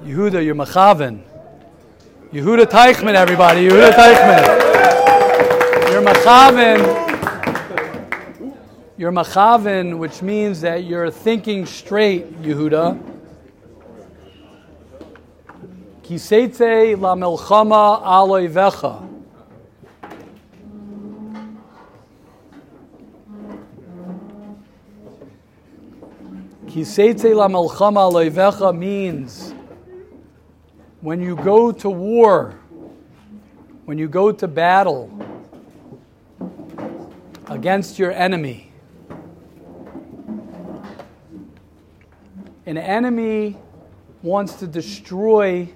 Yehuda, you're Machaven. Yehuda Teichman, everybody. Yehuda Teichman. You're Machaven. You're Machaven, which means that you're thinking straight, Yehuda. Kiseitze la melchama al oivecha. Kiseitze la melchama al oivecha means when you go to war, when you go to battle against your enemy, an enemy wants to destroy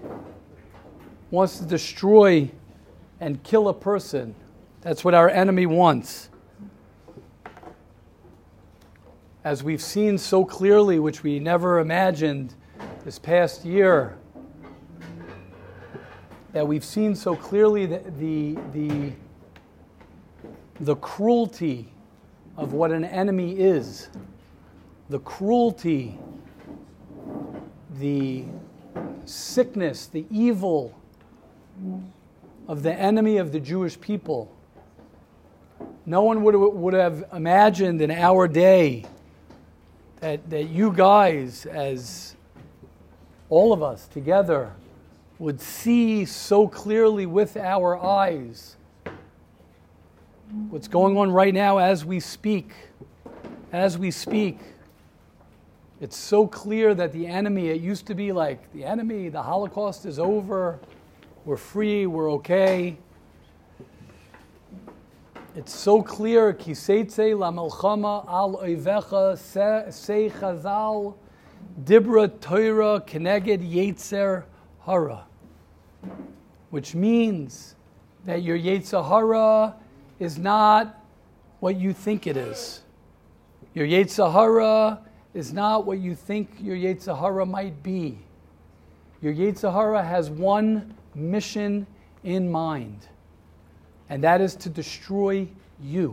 and kill a person. That's what our enemy wants. As we've seen so clearly, which we never imagined this past year, that we've seen so clearly the cruelty of what an enemy is, the cruelty, the sickness, the evil of the enemy of the Jewish people. No one would have imagined in our day that you guys, as all of us together, would see so clearly with our eyes what's going on right now as we speak. As we speak, it's so clear that the enemy, it used to be like, the enemy, the Holocaust is over, we're free, we're okay. It's so clear, Kiseitze la melchama al oivecha sei chazal dibra Torah keneged yetzer hara, which means that your yetzer hara is not what you think it is. Your yetzer hara is not what you think your yetzer hara might be. Your yetzer hara has one mission in mind, and that is to destroy you.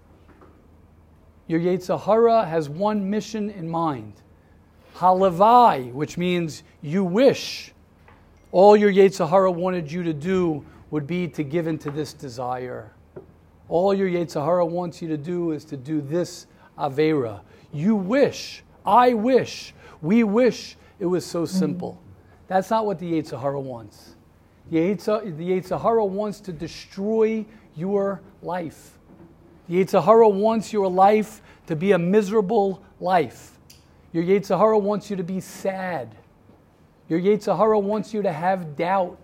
Your yetzer hara has one mission in mind. Halavai, which means you wish. All your yetzer hara wanted you to do would be to give into this desire. All your yetzer hara wants you to do is to do this avera. You wish, I wish, we wish it was so simple. That's not what the yetzer hara wants. The yetzer hara wants to destroy your life. The yetzer hara wants your life to be a miserable life. Your yetzer hara wants you to be sad. Your yetzer hara wants you to have doubt.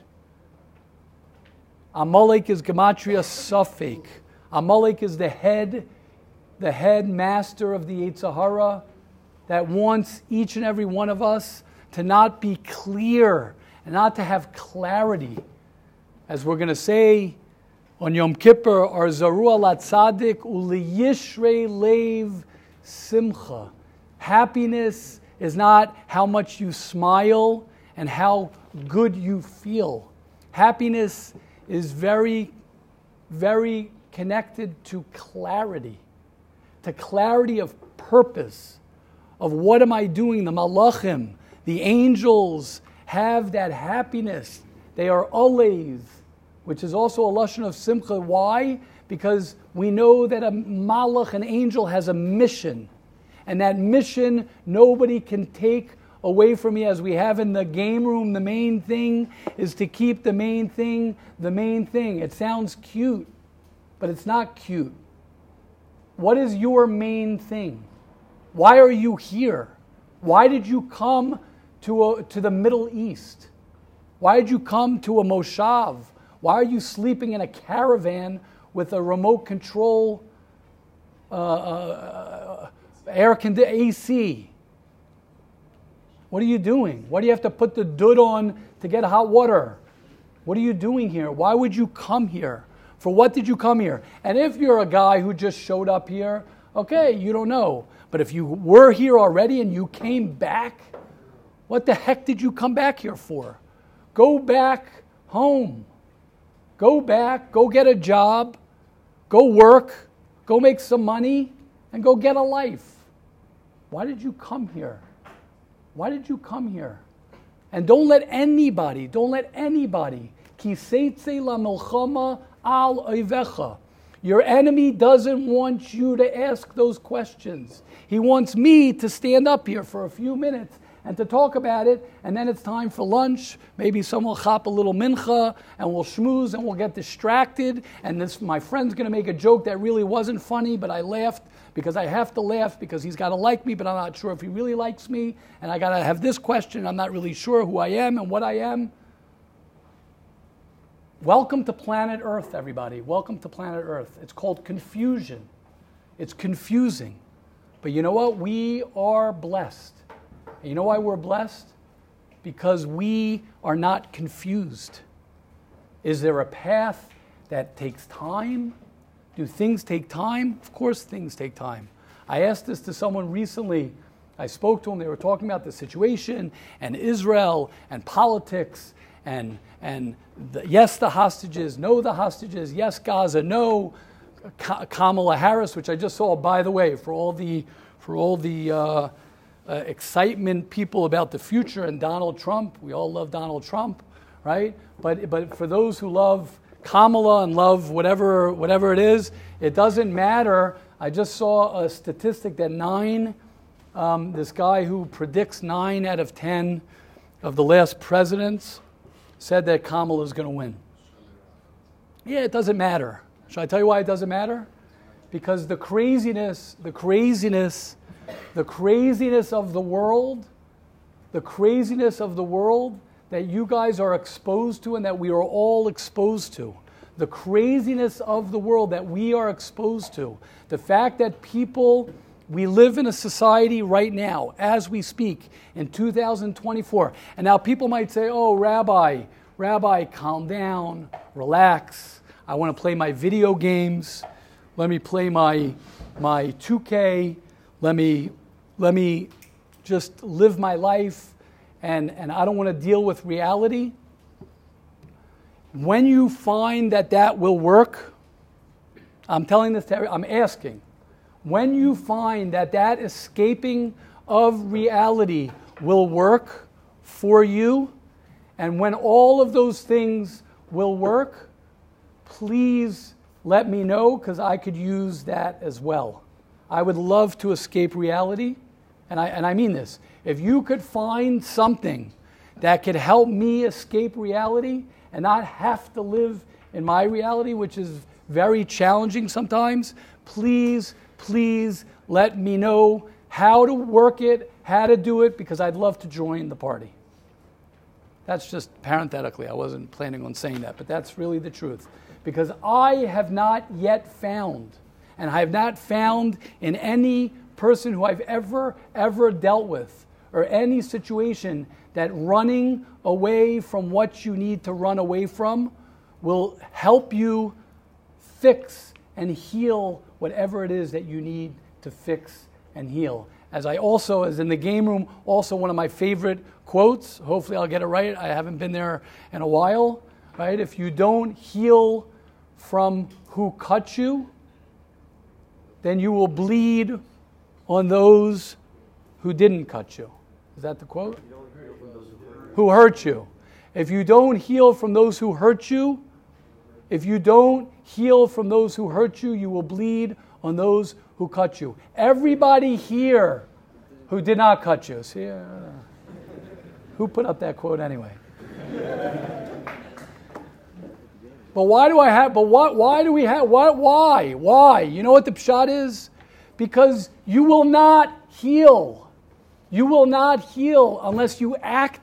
Amalek is gematria safek. Amalek is the head master of the yetzer hara that wants each and every one of us to not be clear and not to have clarity. As we're going to say on Yom Kippur, Ar zarua latzadik uliyishrei lev simcha. Happiness is not how much you smile and how good you feel. Happiness is very, very connected to clarity of purpose, of what am I doing. The malachim, the angels have that happiness. They are alays, which is also a lashon of simcha. Why? Because we know that a malach, an angel, has a mission. And that mission nobody can take away from me. As we have in the game room, the main thing is to keep the main thing the main thing. It sounds cute, but it's not cute. What is your main thing? Why are you here? Why did you come to the Middle East? Why did you come to a moshav? Why are you sleeping in a caravan with a remote control air conditioning AC? What are you doing? Why do you have to put the dud on to get hot water? What are you doing here? Why would you come here? For what did you come here? And if you're a guy who just showed up here, okay, you don't know. But if you were here already and you came back, what the heck did you come back here for? Go back home. Go back, go get a job, go work, go make some money, and go get a life. Why did you come here? Why did you come here? And don't let anybody, kiseitze la milchama al oivecha. Your enemy doesn't want you to ask those questions. He wants me to stand up here for a few minutes and to talk about it, and then it's time for lunch. Maybe someone will chop a little mincha, and we'll schmooze, and we'll get distracted, and my friend's going to make a joke that really wasn't funny, but I laughed because I have to laugh because he's got to like me, but I'm not sure if he really likes me, and I got to have this question. I'm not really sure who I am and what I am. Welcome to planet Earth, everybody. Welcome to planet Earth. It's called confusion. It's confusing. But you know what? We are blessed. And you know why we're blessed? Because we are not confused. Is there a path that takes time? Do things take time? Of course things take time. I asked this to someone recently. I spoke to them. They were talking about the situation and Israel and politics and yes, the hostages, no, the hostages, yes, Gaza, no, Kamala Harris, which I just saw, by the way, for all the excitement people about the future and Donald Trump. We all love Donald Trump, right? But for those who love Kamala and love whatever it is, it doesn't matter. I just saw a statistic that this guy who predicts 9 out of 10 of the last presidents said that Kamala is going to win. Yeah, it doesn't matter. Should I tell you why it doesn't matter? Because the craziness of the world that you guys are exposed to and that we are all exposed to, the craziness of the world that we are exposed to, the fact that we live in a society right now, as we speak, in 2024. And now people might say, oh, Rabbi, calm down, relax. I want to play my video games. Let me play my 2K. Let me just live my life. And I don't want to deal with reality. When you find that will work, I'm telling this to everyone, I'm asking, when you find that escaping of reality will work for you, and when all of those things will work, please let me know, because I could use that as well. I would love to escape reality, and I mean this. If you could find something that could help me escape reality and not have to live in my reality, which is very challenging sometimes, please let me know how to work it, how to do it, because I'd love to join the party. That's just parenthetically. I wasn't planning on saying that, but that's really the truth. Because I have not yet found, and I have not found in any person who I've ever dealt with, or any situation, that running away from what you need to run away from will help you fix and heal whatever it is that you need to fix and heal. As in the game room, also one of my favorite quotes, hopefully I'll get it right, I haven't been there in a while, right? If you don't heal from who cut you, then you will bleed on those who didn't cut you. Is that the quote? Who hurt you. If you don't heal from those who hurt you, you will bleed on those who cut you. Everybody here who did not cut you. See, who put up that quote anyway? But why do we have? Why? You know what the pshat is? Because you will not heal. You will not heal unless you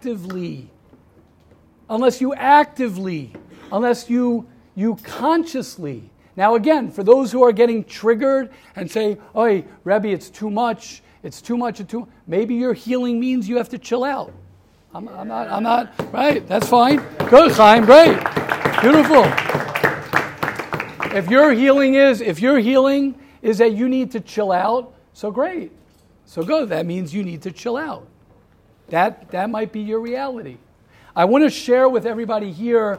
consciously. Now again, for those who are getting triggered and say, "Oy, Rebbe, it's too much. Maybe your healing means you have to chill out." I'm not, right? That's fine. Good, Chaim, great. Beautiful. If your healing is that you need to chill out, so great. So good. That means you need to chill out. That might be your reality. I want to share with everybody here,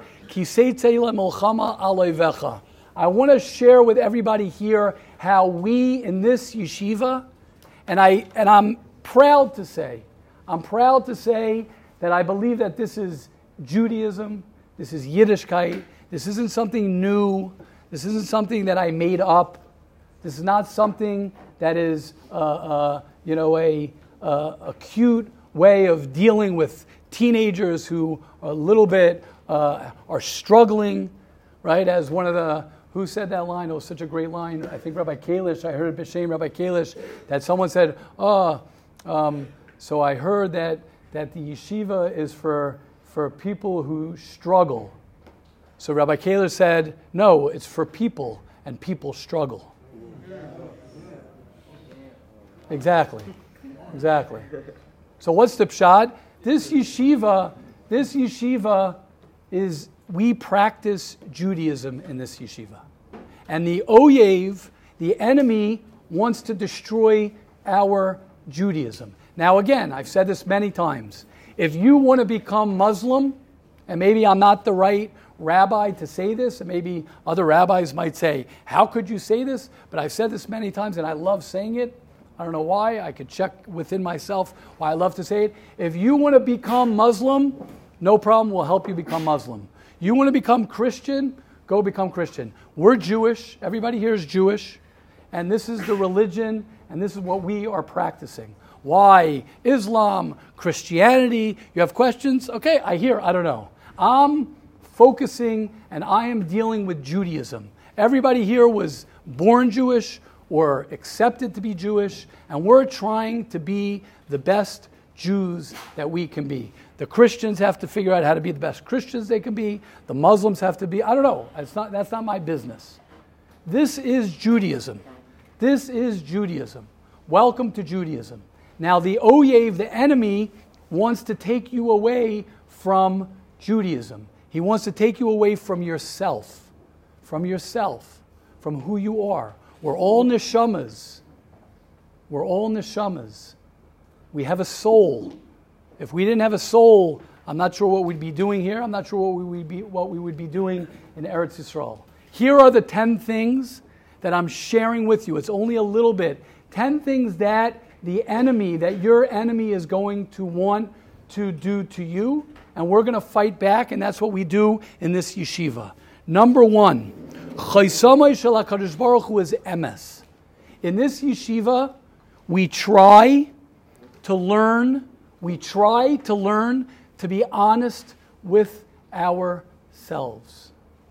I want to share with everybody here how we in this yeshiva, and I'm proud to say that I believe that this is Judaism, this is Yiddishkeit, this isn't something new, this isn't something that I made up, this is not something that is a cute way of dealing with teenagers who are a little bit are struggling, right? As one of the, who said that line? It was such a great line. I think Rabbi Kalish, I heard B'Shem Rabbi Kalish, that someone said, so I heard that the yeshiva is for people who struggle. So Rabbi Kalish said, no, it's for people, and people struggle. Exactly. So what's the pshat? This yeshiva is, we practice Judaism in this yeshiva. And the oyev, the enemy, wants to destroy our Judaism. Now again, I've said this many times. If you want to become Muslim, and maybe I'm not the right rabbi to say this, and maybe other rabbis might say, how could you say this? But I've said this many times and I love saying it. I don't know why. I could check within myself why I love to say it. If you want to become Muslim, no problem, we'll help you become Muslim. You want to become Christian, go become Christian. We're Jewish. Everybody here is Jewish. And this is the religion, and this is what we are practicing. Why? Islam, Christianity. You have questions? Okay, I don't know. I'm focusing and I am dealing with Judaism. Everybody here was born Jewish or accepted to be Jewish, and we're trying to be the best Jews that we can be. The Christians have to figure out how to be the best Christians they can be. The Muslims have to be, I don't know. That's not my business. This is Judaism. This is Judaism. Welcome to Judaism. Now the oyev, the enemy, wants to take you away from Judaism. He wants to take you away from yourself, from who you are. We're all neshamas. We have a soul. If we didn't have a soul, I'm not sure what we'd be doing here. I'm not sure what we would be doing in Eretz Yisrael. Here are the 10 things that I'm sharing with you. It's only a little bit. 10 things that your enemy is going to want to do to you, and we're going to fight back, and that's what we do in this yeshiva. Number 1, Chaisamai shel HaKadosh Baruch Hu is emes. In this yeshiva, we try to learn to be honest with ourselves.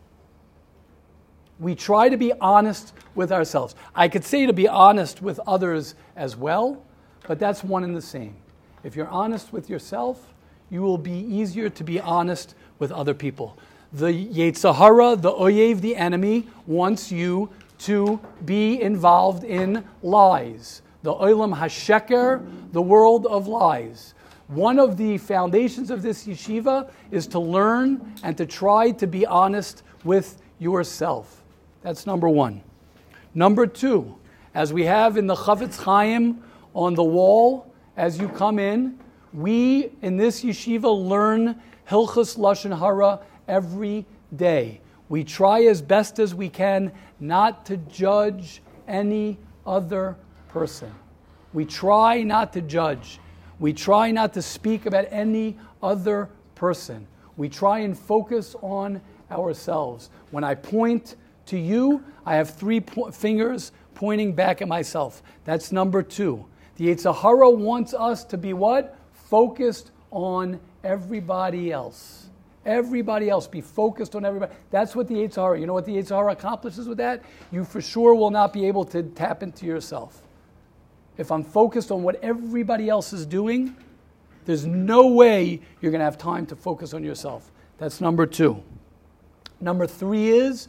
We try to be honest with ourselves. I could say to be honest with others as well, but that's one and the same. If you're honest with yourself, you will be easier to be honest with other people. The Yetzer Hara, the oyev, the enemy, wants you to be involved in lies. The Olam HaSheker, the world of lies. One of the foundations of this yeshiva is to learn and to try to be honest with yourself. That's number 1. Number 2, as we have in the Chavetz Chaim on the wall, as you come in, we in this yeshiva learn Hilchos Lashon Hara every day. We try as best as we can not to judge any other person. We try not to judge. We try not to speak about any other person. We try and focus on ourselves. When I point to you, I have 3 fingers pointing back at myself. That's number 2. The Yetzer Hara wants us to be what? Focused on everybody else. Everybody else. Be focused on everybody. That's what the Yetzer Hara. You know what the Yetzer Hara accomplishes with that? You for sure will not be able to tap into yourself. If I'm focused on what everybody else is doing, there's no way you're going to have time to focus on yourself. That's number 2. Number 3 is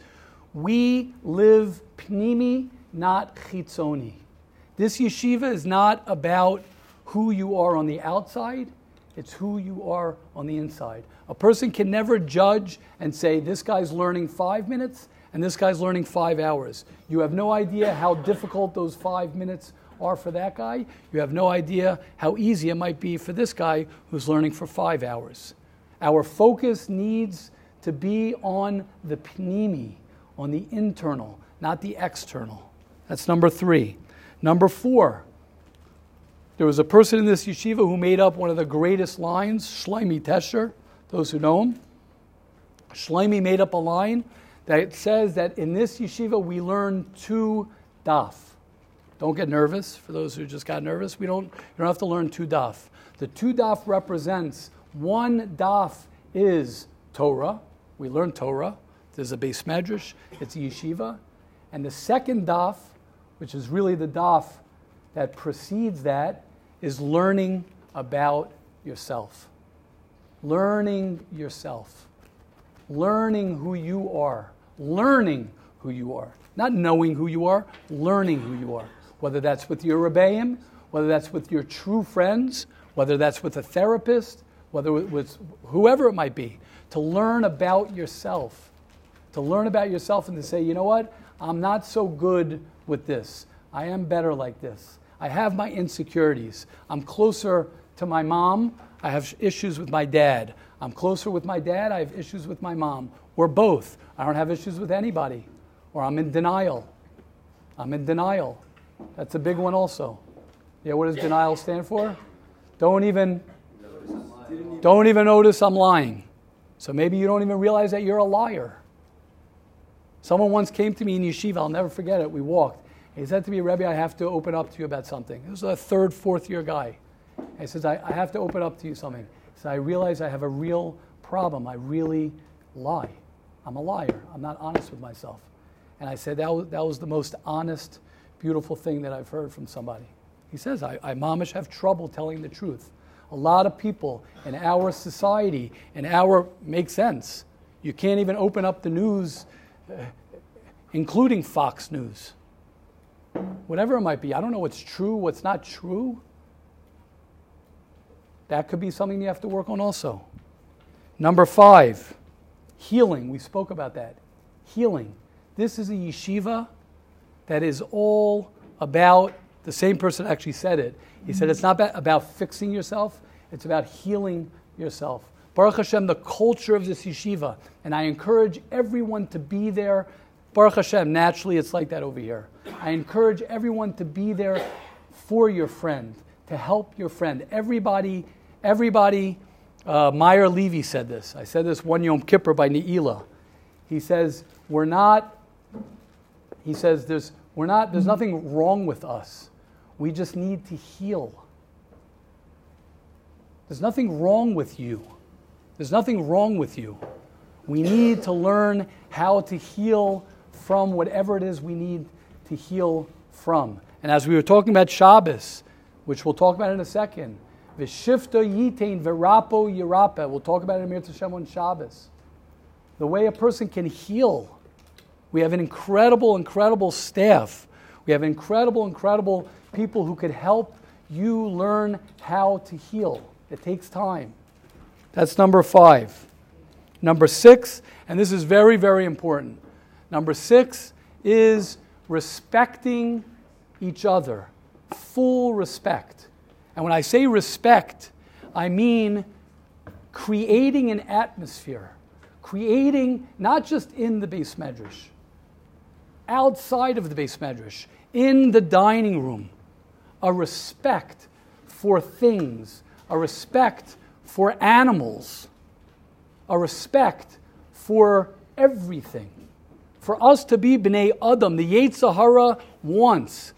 we live pnimi, not chitzoni. This yeshiva is not about who you are on the outside, it's who you are on the inside. A person can never judge and say, this guy's learning 5 minutes and this guy's learning 5 hours. You have no idea how difficult those 5 minutes are for that guy. You have no idea how easy it might be for this guy who's learning for 5 hours. Our focus needs to be on the pnimi, on the internal, not the external. That's number 3. Number 4, There was a person in this yeshiva who made up one of the greatest lines, Shlomi Tesher, those who know him. Shlomi made up a line that says that in this yeshiva we learn 2 daf. Don't get nervous, for those who just got nervous. You don't have to learn 2 daf. The 2 daf represents 1 daf is Torah. We learn Torah. There's a Beis Medrash. It's a yeshiva. And the second daf, which is really the daf that precedes that, is learning about yourself. Learning yourself. Learning who you are. Learning who you are. Not knowing who you are, learning who you are. Whether that's with your rebbeim, whether that's with your true friends, whether that's with a therapist, whether with whoever it might be. To learn about yourself. To learn about yourself and to say, you know what? I'm not so good with this. I am better like this. I have my insecurities. I'm closer to my mom. I have issues with my dad. I'm closer with my dad. I have issues with my mom. Or both. I don't have issues with anybody. Or I'm in denial. I'm in denial. That's a big one also. Yeah, what does denial stand for? Don't even notice I'm lying. So maybe you don't even realize that you're a liar. Someone once came to me in yeshiva, I'll never forget it, we walked. He said to me, Rebbe, I have to open up to you about something. It was a 3rd, 4th year guy. He says, I have to open up to you something. He said, I realize I have a real problem. I really lie. I'm a liar. I'm not honest with myself. And I said, that was the most honest, beautiful thing that I've heard from somebody. He says, I mamish have trouble telling the truth. A lot of people in our society, makes sense. You can't even open up the news, including Fox News. Whatever it might be. I don't know what's true, what's not true. That could be something you have to work on also. Number 5, healing. We spoke about that. Healing. This is a yeshiva that is all about, the same person actually said it. He said it's not about fixing yourself, it's about healing yourself. Baruch Hashem, the culture of this yeshiva, and I encourage everyone to be there. Baruch Hashem, naturally it's like that over here. I encourage everyone to be there for your friend, to help your friend. Everybody, Meyer Levy said this. I said this one Yom Kippur by Ne'ilah. He says, there's nothing wrong with us. We just need to heal. There's nothing wrong with you. There's nothing wrong with you. We need to learn how to heal from whatever it is we need to heal from. And as we were talking about Shabbos, which we'll talk about in a second, V'shifta yitain v'rapo yirapeh. We'll talk about it in Mir Tashem on Shabbos. The way a person can heal. We have an incredible staff. We have incredible people who could help you learn how to heal. It takes time. That's number 5. Number 6, and this is very, very important. Number 6 is respecting each other. Full respect. And when I say respect, I mean creating an atmosphere. Creating, not just in the Beis Medrash, outside of the Beis Medrash, in the dining room, a respect for things, a respect for animals, a respect for everything. For us to be B'nai Adam, the Yetzer Hara wants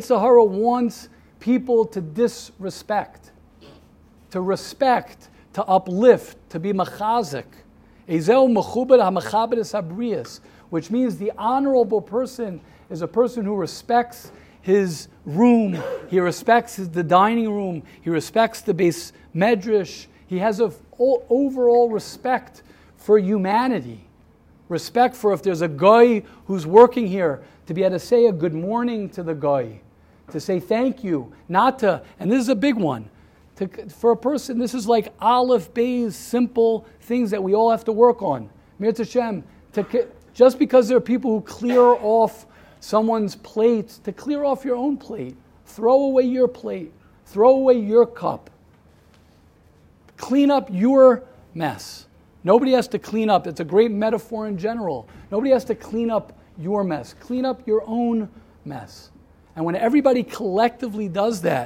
people to disrespect, to respect, to uplift, to be machazik. Ezeu mechubed ha-mechabed es habriyas, which means the honorable person is a person who respects his room, he respects the dining room, he respects the Beis Medrash, he has an overall respect for humanity. Respect for if there's a guy who's working here, to be able to say a good morning to the guy, to say thank you, not to, and this is a big one, for a person, this is like Aleph, Beis, simple things that we all have to work on. Mir Tashem, just because there are people who clear off someone's plate, to clear off your own plate. Throw away your plate. Throw away your cup. Clean up your mess. Nobody has to clean up. It's a great metaphor in general. Nobody has to clean up your mess. Clean up your own mess. And when everybody collectively does that,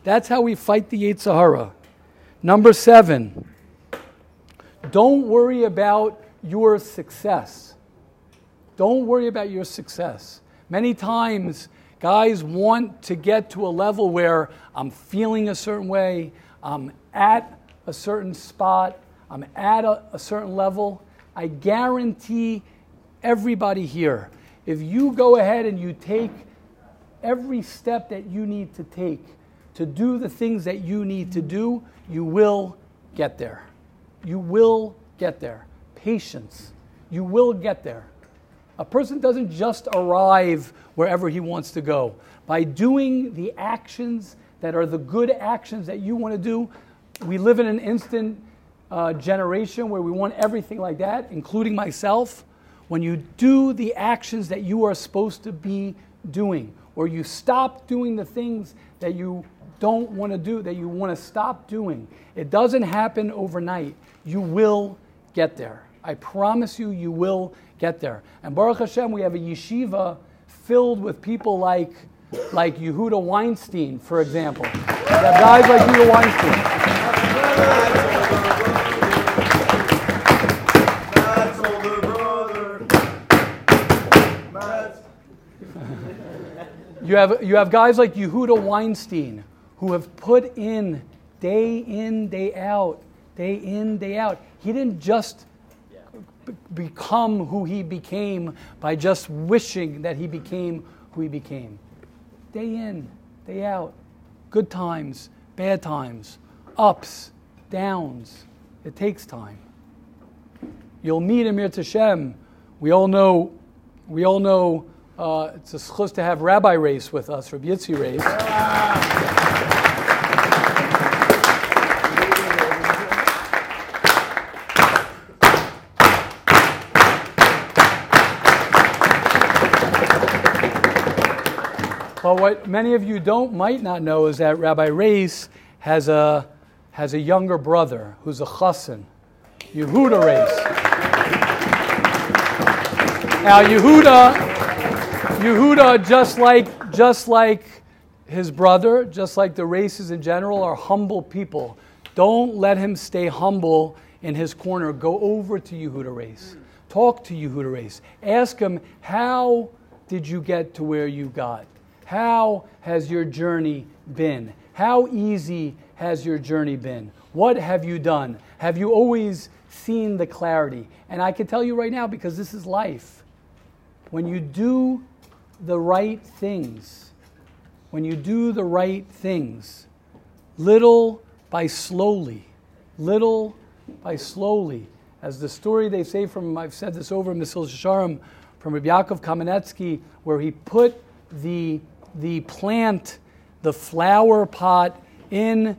That's how we fight the Yetzer Hara. Number 7, don't worry about your success. Don't worry about your success. Many times, guys want to get to a level where I'm feeling a certain way, I'm at a certain spot, I'm at a certain level. I guarantee everybody here, if you go ahead and you take every step that you need to take to do the things that you need to do, you will get there. You will get there. Patience. You will get there. A person doesn't just arrive wherever he wants to go. By doing the actions that are the good actions that you want to do, we live in an instant generation where we want everything like that, including myself. When you do the actions that you are supposed to be doing, or you stop doing the things that you don't want to do, that you want to stop doing, it doesn't happen overnight. You will get there. I promise you, you will get there. And Baruch Hashem, we have a yeshiva filled with people like Yehuda Weinstein, for example. We have guys like Yehuda Weinstein. Matt's older brother. You have guys like Yehuda Weinstein who have put in, day out. He didn't just become who he became by just wishing that he became who he became. Day in, day out. Good times, bad times, ups, downs. It takes time. You'll meet Amir Tashem. We all know it's a schus to have Rabbi Race with us, Rabbi Yitzi Race. But what many of you might not know is that Rabbi Race has a younger brother who's a chassan, Yehuda Race. Now Yehuda, just like his brother, just like the Races in general, are humble people. Don't let him stay humble in his corner. Go over to Yehuda Race. Talk to Yehuda Race. Ask him, how did you get to where you got? How has your journey been? How easy has your journey been? What have you done? Have you always seen the clarity? And I can tell you right now, because this is life, when you do the right things, little by slowly, as the story they say from, I've said this over in Mesil Sharm, from Rabbi Yaakov Kamenetsky, where he put the plant, the flower pot, in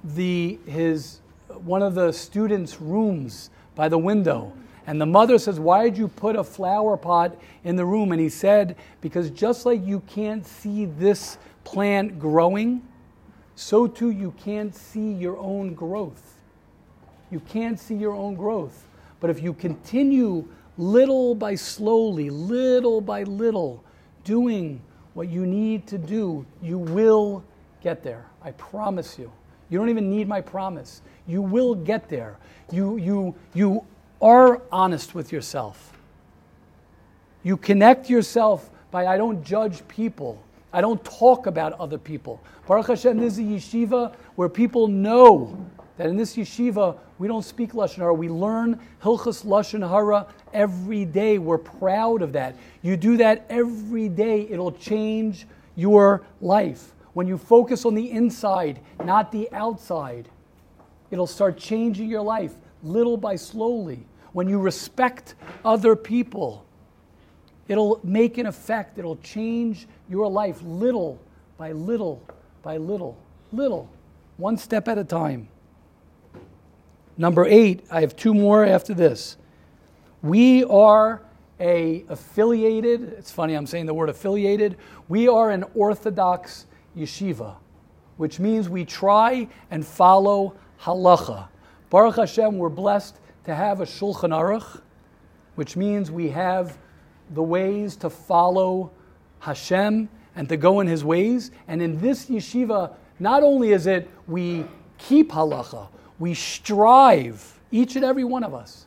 one of the students' rooms by the window. And the mother says, why did you put a flower pot in the room? And he said, because just like you can't see this plant growing, so too you can't see your own growth. You can't see your own growth. But if you continue little by little, doing what you need to do, you will get there. I promise you. You don't even need my promise. You will get there. You are honest with yourself. You connect yourself by, I don't judge people. I don't talk about other people. Baruch Hashem, this is a yeshiva where people know that in this yeshiva, we don't speak Lashon Hara. We learn Hilchos Lashon Hara every day. We're proud of that. You do that every day, it'll change your life. When you focus on the inside, not the outside, it'll start changing your life little by slowly. When you respect other people, it'll make an effect. It'll change your life little by little, one step at a time. Number 8, I have 2 more after this. We are affiliated, it's funny I'm saying the word affiliated, we are an Orthodox yeshiva, which means we try and follow halacha. Baruch Hashem, we're blessed to have a Shulchan Aruch, which means we have the ways to follow Hashem and to go in His ways. And in this yeshiva, not only is it we keep halacha, we strive, each and every one of us,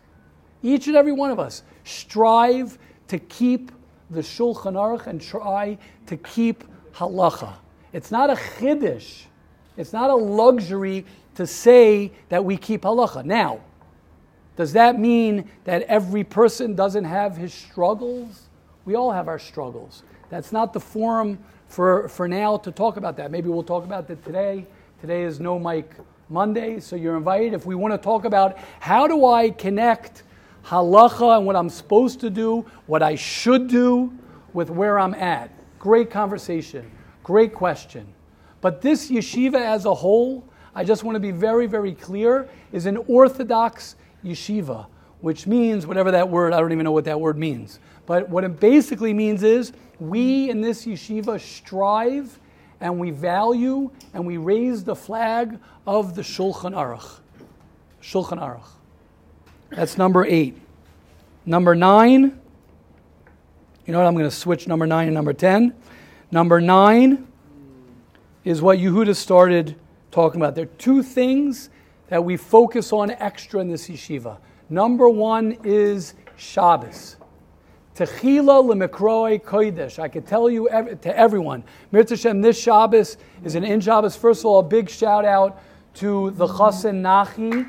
strive to keep the Shulchan Aruch and try to keep halacha. It's not a chiddush. It's not a luxury to say that we keep halacha. Now, does that mean that every person doesn't have his struggles? We all have our struggles. That's not the forum for now to talk about that. Maybe we'll talk about that today. Today is No Mic Monday, so you're invited. If we want to talk about how do I connect halacha and what I'm supposed to do, what I should do with where I'm at. Great conversation, great question. But this yeshiva as a whole, I just want to be very, very clear, is an Orthodox yeshiva, which means whatever that word, I don't even know what that word means. But what it basically means is we in this yeshiva strive and we value and we raise the flag of the Shulchan Aruch. Shulchan Aruch. That's number 8. Number 9, you know what, I'm going to switch number 9 and number 10. Number 9 is what Yehuda started talking about. There are 2 things that we focus on extra in this yeshiva. Number 1 is Shabbos. Techila lemikroei kodesh. I could tell you to everyone, Mirz Hashem, this Shabbos is an in Shabbos. First of all, a big shout out to the Chassan Nachi.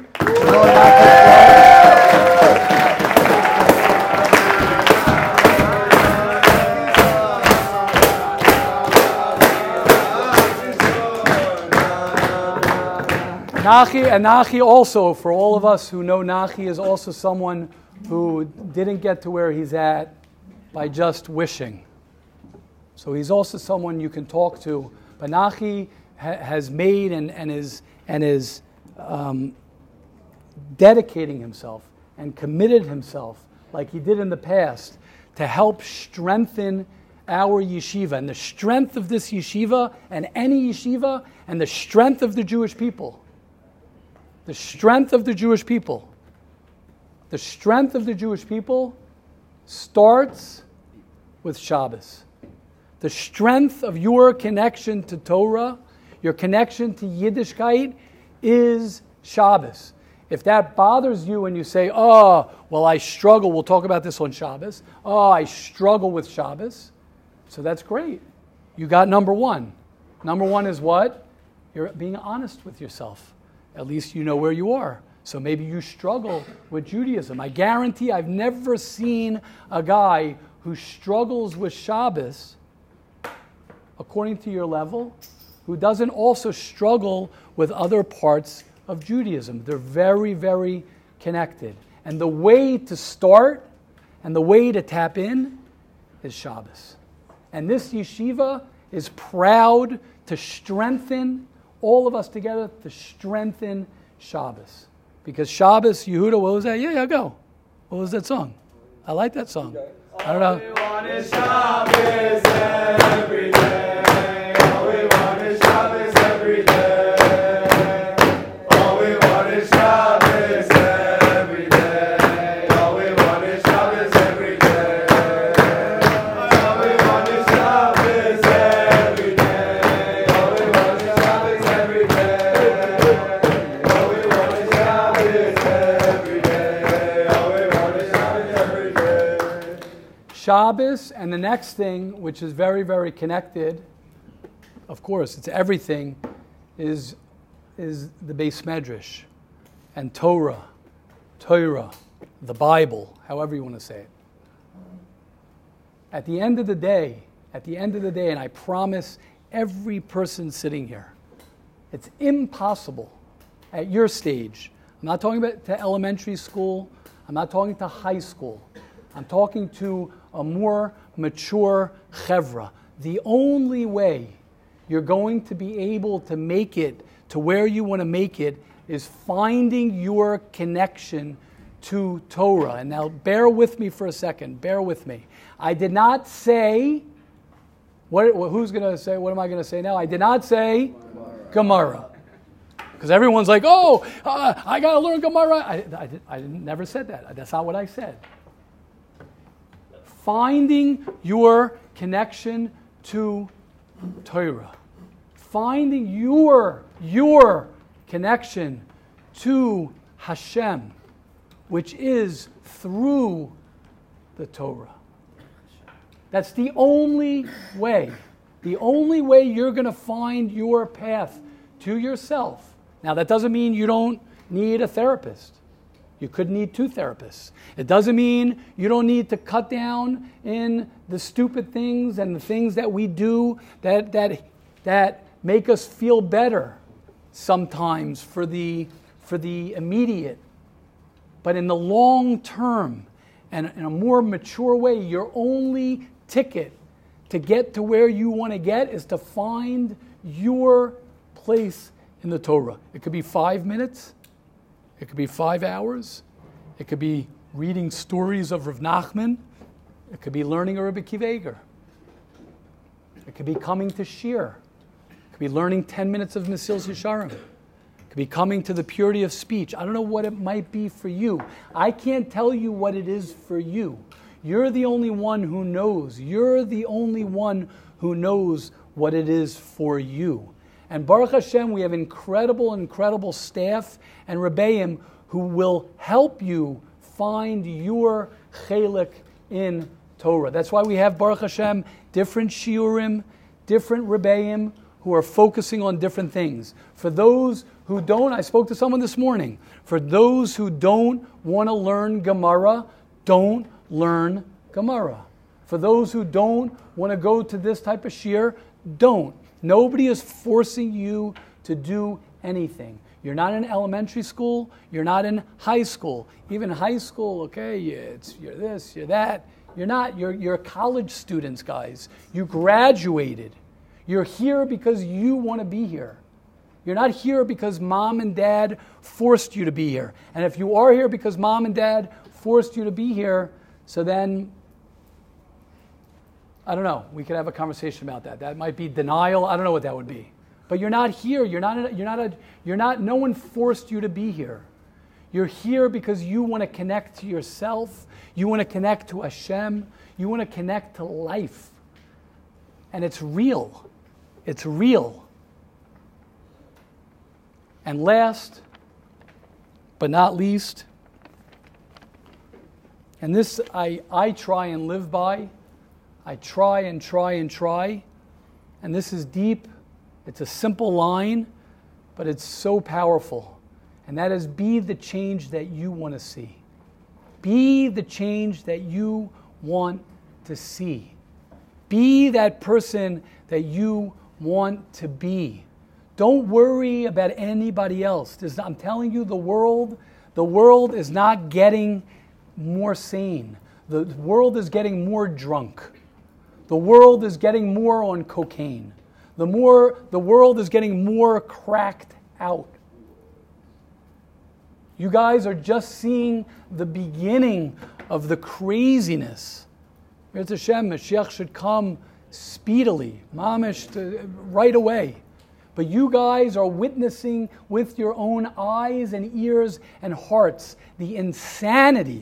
Nachi also, for all of us who know Nachi, is also someone who didn't get to where he's at by just wishing. So he's also someone you can talk to. But Nachi has made and is dedicating himself and committed himself, like he did in the past, to help strengthen our yeshiva. And the strength of this yeshiva and any yeshiva and the strength of the Jewish people. The strength of the Jewish people. The strength of the Jewish people starts with Shabbos. The strength of your connection to Torah, your connection to Yiddishkeit, is Shabbos. If that bothers you and you say, oh, well, I struggle, we'll talk about this on Shabbos. Oh, I struggle with Shabbos. So that's great. You got number 1. Number 1 is what? You're being honest with yourself. At least you know where you are. So maybe you struggle with Judaism. I guarantee I've never seen a guy who struggles with Shabbos, according to your level, who doesn't also struggle with other parts of Judaism. They're very, very connected. And the way to start and the way to tap in is Shabbos. And this yeshiva is proud to strengthen all of us together, to strengthen Shabbos. Because Shabbos, Yehuda, what was that? Yeah, go. What was that song? I like that song. I don't know. All we want is Shabbos every day. All we want is Shabbos every day. All we want is Shabbos every day. All we want is Shabbos every day. All we want is Shabbos every day. All we want is Shabbos every day. All we want is Shabbos every day. All we want is Shabbos every day. Shabbos, and the next thing, which is very, very connected, of course, it's everything, is the Beis Medrash and Torah, the Bible, however you want to say it. At the end of the day, and I promise every person sitting here, it's impossible at your stage. I'm not talking about to elementary school. I'm not talking to high school. I'm talking to a more mature chevra. The only way you're going to be able to make it to where you want to make it is finding your connection to Torah. And now bear with me for a second. Bear with me. I did not say, who's going to say, what am I going to say now? I did not say Gemara. Because everyone's like, I got to learn Gemara. I never said that. That's not what I said. Finding your connection to Torah. finding your connection to Hashem, which is through the Torah. That's the only way. The only way you're going to find your path to yourself. Now, that doesn't mean you don't need a therapist. You could need 2 therapists. It doesn't mean you don't need to cut down in the stupid things and the things that we do that make us feel better sometimes for the immediate. But in the long term and in a more mature way, your only ticket to get to where you want to get is to find your place in the Torah. It could be 5 minutes. It could be 5 hours. It could be reading stories of Rav Nachman. It could be learning a Rebbe Akiva Eiger. It could be coming to Shir. It could be learning 10 minutes of Mesilas Yesharim. It could be coming to the purity of speech. I don't know what it might be for you. I can't tell you what it is for you. You're the only one who knows. You're the only one who knows what it is for you. And Baruch Hashem, we have incredible staff and Rebbeim who will help you find your chelik in Torah. That's why we have, Baruch Hashem, different shiurim, different Rebbeim who are focusing on different things. For those who don't, I spoke to someone this morning, for those who don't want to learn Gemara, don't learn Gemara. For those who don't want to go to this type of shir, don't. Nobody is forcing you to do anything. You're not in elementary school. You're not in high school. Even high school, okay, you're this, you're that. You're not. You're college students, guys. You graduated. You're here because you want to be here. You're not here because mom and dad forced you to be here. And if you are here because mom and dad forced you to be here, so then, I don't know. We could have a conversation about that. That might be denial. I don't know what that would be. But you're not here. No one forced you to be here. You're here because you want to connect to yourself. You want to connect to Hashem. You want to connect to life. And it's real. It's real. And last, but not least, and this I try and live by. I try and try and try. And this is deep. It's a simple line, but it's so powerful. And that is, be the change that you want to see. Be the change that you want to see. Be that person that you want to be. Don't worry about anybody else. I'm telling you, the world is not getting more sane. The world is getting more drunk. The world is getting more on cocaine. The world is getting more cracked out. You guys are just seeing the beginning of the craziness. Mirz Hashem, Mashiach should come speedily, mamish, right away. But you guys are witnessing with your own eyes and ears and hearts the insanity.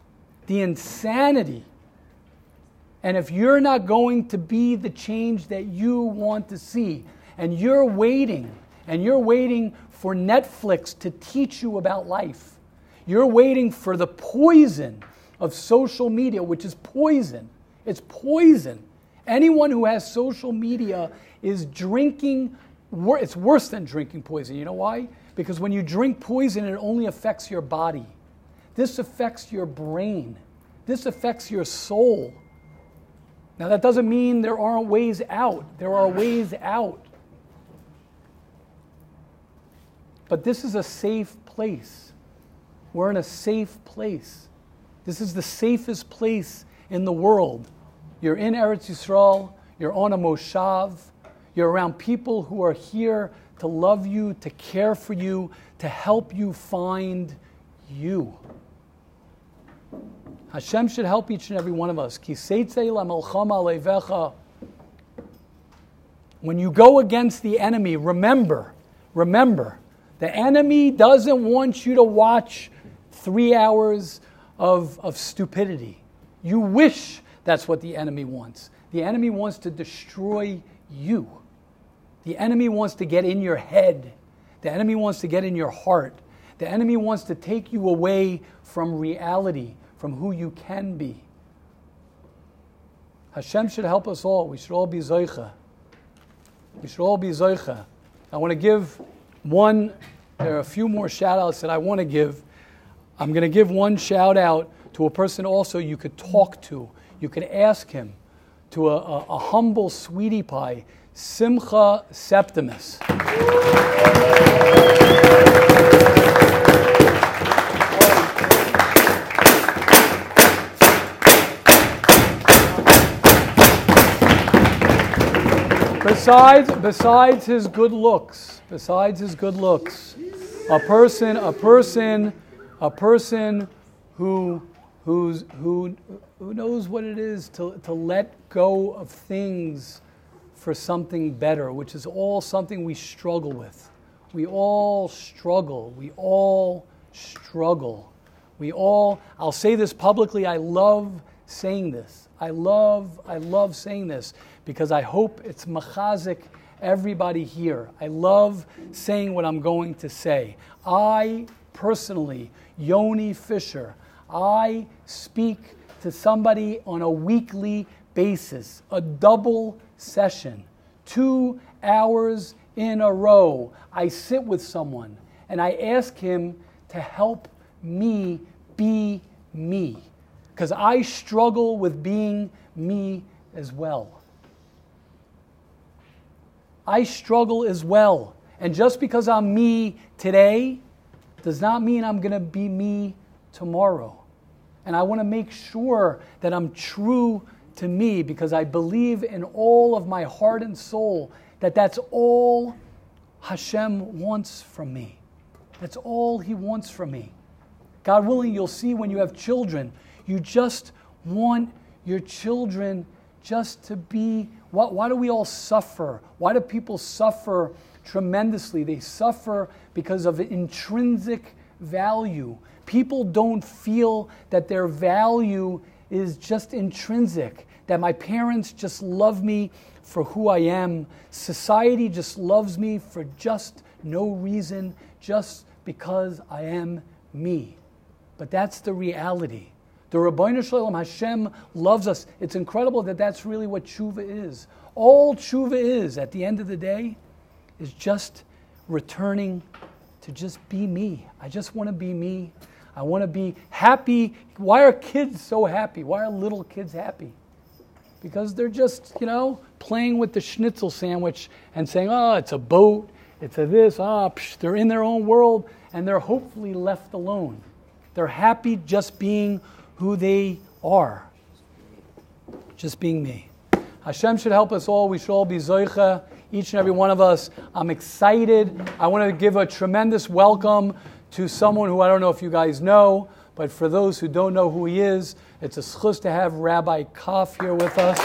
And if you're not going to be the change that you want to see, and you're waiting for Netflix to teach you about life, you're waiting for the poison of social media, which is poison. It's poison. Anyone who has social media is drinking, it's worse than drinking poison. You know why? Because when you drink poison, it only affects your body. This affects your brain. This affects your soul. Now, that doesn't mean there aren't ways out. There are ways out. But this is a safe place. We're in a safe place. This is the safest place in the world. You're in Eretz Yisrael. You're on a moshav. You're around people who are here to love you, to care for you, to help you find you. Hashem should help each and every one of us. When you go against the enemy, remember, the enemy doesn't want you to watch 3 hours of stupidity. You wish that's what the enemy wants. The enemy wants to destroy you. The enemy wants to get in your head. The enemy wants to get in your heart. The enemy wants to take you away from reality, from who you can be. Hashem should help us all. We should all be zoicha. We should all be zoicha. I want to give one, there are a few more shout outs that I want to give. I'm going to give one shout out to a person also you could talk to. You could ask him, to a humble sweetie pie, Simcha Septimus. Besides his good looks, a person who knows what it is to let go of things for something better, which is all something we struggle with. We all struggle. I'll say this publicly, I love saying this. I love saying this because I hope it's machazik everybody here. I love saying what I'm going to say. I personally, Yoni Fisher, I speak to somebody on a weekly basis, a double session, 2 hours in a row. I sit with someone and I ask him to help me be me, because I struggle with being me as well. I struggle as well. And just because I'm me today does not mean I'm going to be me tomorrow. And I want to make sure that I'm true to me, because I believe in all of my heart and soul that that's all Hashem wants from me. That's all He wants from me. God willing, you'll see when you have children, you just want your children just to be. Why do we all suffer? Why do people suffer tremendously? They suffer because of intrinsic value. People don't feel that their value is just intrinsic, that my parents just love me for who I am. Society just loves me for just no reason, just because I am me. But that's the reality. The Rabbeinu Shalom, Hashem loves us. It's incredible that that's really what tshuva is. All tshuva is, at the end of the day, is just returning to just be me. I just want to be me. I want to be happy. Why are kids so happy? Why are little kids happy? Because they're just, playing with the schnitzel sandwich and saying, oh, it's a boat, it's a this, they're in their own world, and they're hopefully left alone. They're happy just being who they are. Just being me. Hashem should help us all. We should all be zoicha, each and every one of us. I'm excited. I want to give a tremendous welcome to someone who I don't know if you guys know, but for those who don't know who he is, it's a schus to have Rabbi Koff here with us.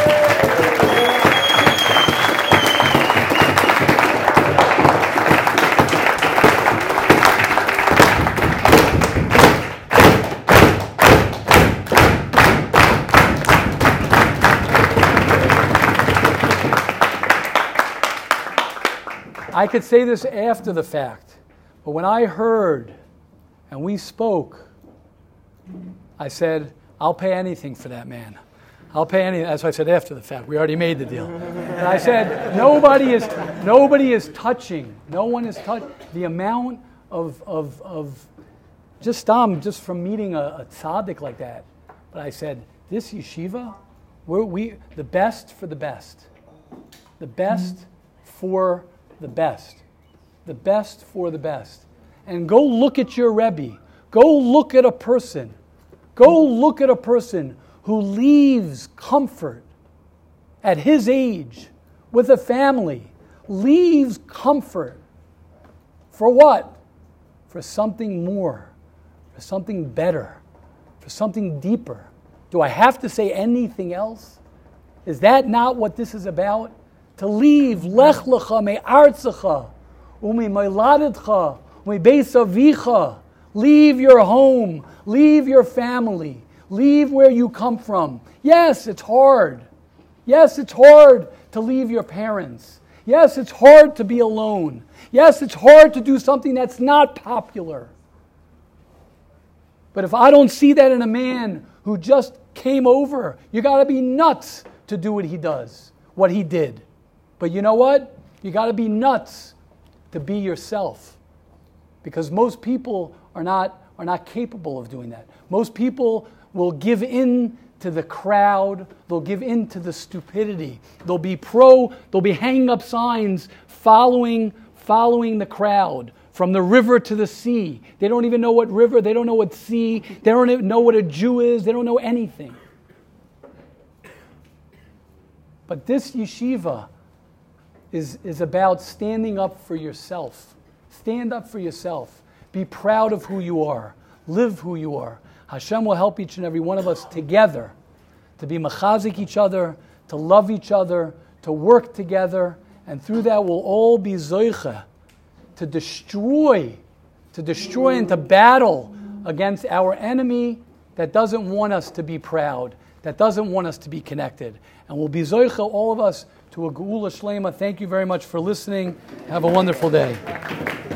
I could say this after the fact, but when I heard and we spoke, I said, I'll pay anything for that man. I'll pay anything. That's what I said after the fact. We already made the deal. And I said, nobody is touching. No one is touching. The amount of just from meeting a tzaddik like that. But I said, this yeshiva, we the best for the best. The best for the best. The best for the best. And go look at your Rebbe. Go look at a person. Go look at a person who leaves comfort at his age with a family. Leaves comfort. For what? For something more. For something better. For something deeper. Do I have to say anything else? Is that not what this is about? To leave, lech lecha me'artzecha, u'mi'moladetcha, u'mi'beis avicha. Leave your home, leave your family, leave where you come from. Yes, it's hard. Yes, it's hard to leave your parents. Yes, it's hard to be alone. Yes, it's hard to do something that's not popular. But if I don't see that in a man who just came over, you got to be nuts to do what he does, what he did. But you know what? You got to be nuts to be yourself. Because most people are not capable of doing that. Most people will give in to the crowd. They'll give in to the stupidity. They'll be hanging up signs following the crowd from the river to the sea. They don't even know what river, they don't know what sea, they don't even know what a Jew is, they don't know anything. But this yeshiva is about standing up for yourself. Stand up for yourself. Be proud of who you are. Live who you are. Hashem will help each and every one of us together to be machazik each other, to love each other, to work together, and through that we'll all be zoicha to destroy and to battle against our enemy that doesn't want us to be proud, that doesn't want us to be connected. And we'll be zoicha, all of us, to a geula shlema. Thank you very much for listening. Have a wonderful day.